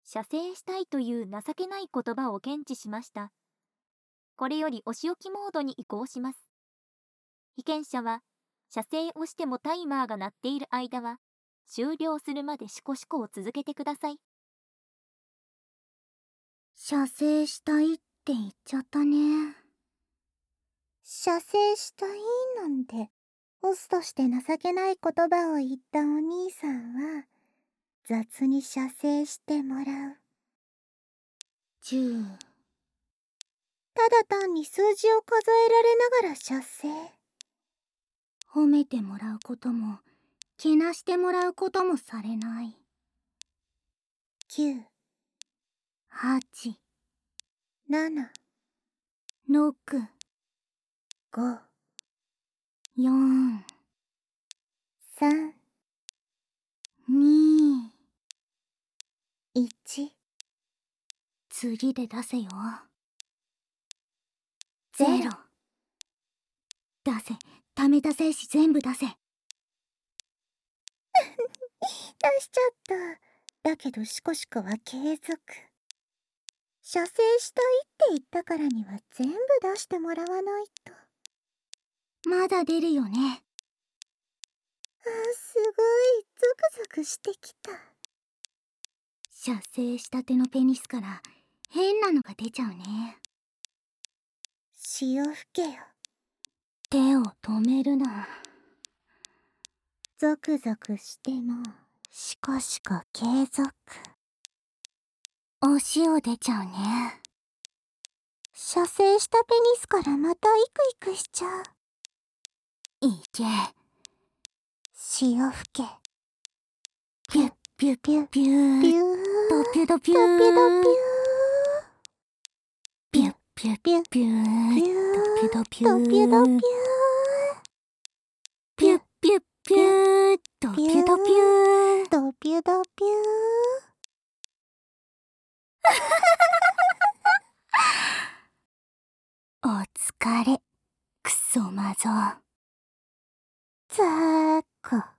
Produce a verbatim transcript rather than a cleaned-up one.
射精したいという情けない言葉を検知しました。これよりお仕置きモードに移行します。被験者は、射精をしてもタイマーが鳴っている間は、終了するまでシコシコを続けてください。 射精したいって言っちゃったね。射精したいなんて、ホストして情けない言葉を言ったお兄さんは、雑に射精してもらう。じゅう。ただ単に数字を数えられながら射精。褒めてもらうことも、けなしてもらうこともされない。きゅう、はち、なな、ろく、ご、よん、さん、に、いち。次で出せよ。ゼロ。出せ。貯めた精子全部出せ。出しちゃった。だけどシコシコは継続。射精したいって言ったからには全部出してもらわないと。まだ出るよね。あ、すごいゾクゾクしてきた。射精したてのペニスから変なのが出ちゃうね。潮吹けよ。手を止めるな。ゾクゾクしてもシコシコ継続。お塩出ちゃうね。射精したペニスからまたイクイクしちゃう。いけ。潮吹け。ピュッピュッピュッピューピュードピュドピュードピュドピューピュッピュッピュッピュードピュドピュードピュドピューピュッピュッピュードピュドピュードピュドピューお疲れクソマゾ。ざーっこ。